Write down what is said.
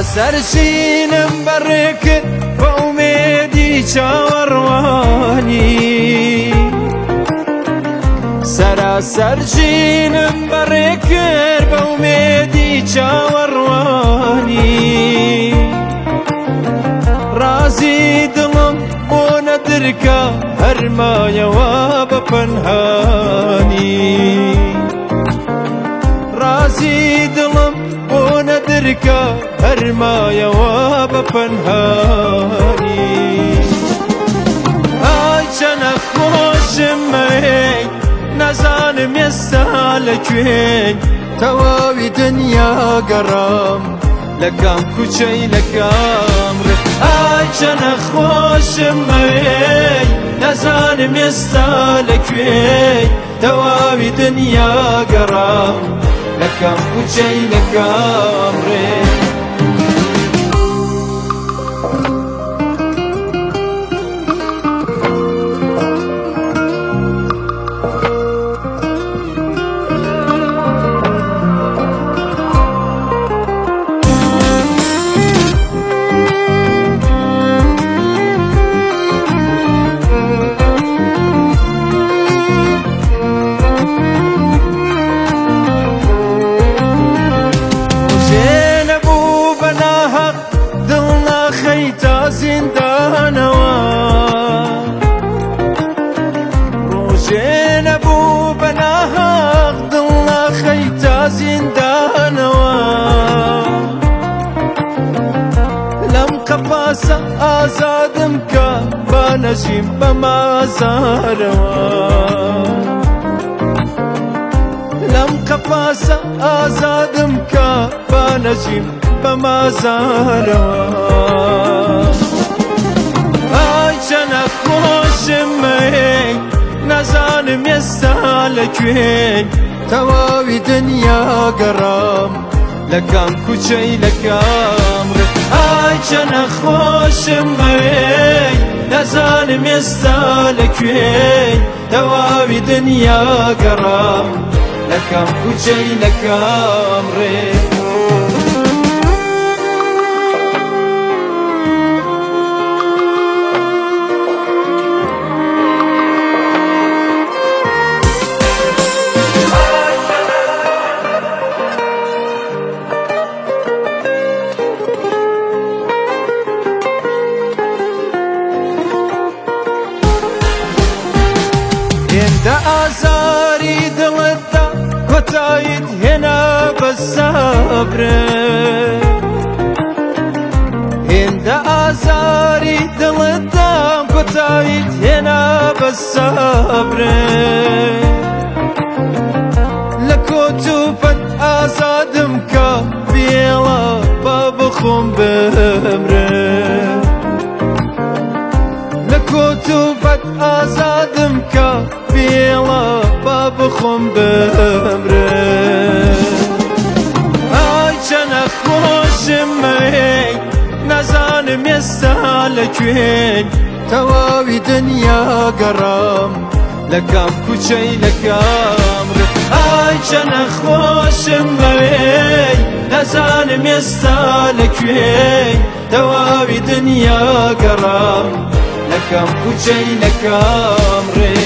سەرچینم بەڕێکرد بە ئومێدی چاوەڕوانی سەرچینم بەڕێکرد بە ئومێدی چاوەڕوانی ڕازی دڵم بۆ نەدرکە هەرمایەوە بە پەنهانی ڕازی دڵم بۆ نەدرکە هەرمایەوە بە پەنهانی ئای چەنە خۆشم مەی نەزانم ئێستا لەکوێی تەواوی دنیا گەڕام لە کام کوچەی لە کام ڕێ ئای چەنە خۆشم مەی نەزانم ئێستا لەکوێی تەواوی دنیا گەڕام لە کام کوچەی لە کام ڕێ زیندانەوە ڕۆژێ نەبوو بەناحەق دڵ ناخەیتە زیندانەوە لەم قەفاسە ئازادم کە با نەژیم بە مازارەوە لەم قەفاسە ئازادم کە با نەژیم بە مازارەوە چەنە خۆشم مەی نەزانم ئێستا لەکوێی تەواوی دنیا گەڕام لە کام کوچەی لە کام ڕێ ئای چەنە خۆشم مەی نەزانم ئێستا لەکوێی تەواوی دنیا گەڕام لە کام کوچەی لە کام ڕێ هێندە ئازاری دڵتدا کۆتاییت هێنا بە سەبرێ هێندە ئازاری دڵتدا کۆتاییت هێنا بە سەبرێ لە کۆت و پەت ئازادم کە بێڵە با بخۆم بمرێ لە کۆت و پەت ئازادم کە بێڵە با بخۆم بمرێ ئای چەنە خۆشم مەی نەزانم ئێستا لەکوێی تەواوی دنیا گەڕام لە کام کوچەی لە کام ڕێ ئای چەنە خۆشم مەی نەزانم ئێستا لەکوێی تەواوی دنیا گەڕام لە کام کوچەی لە کام ڕێ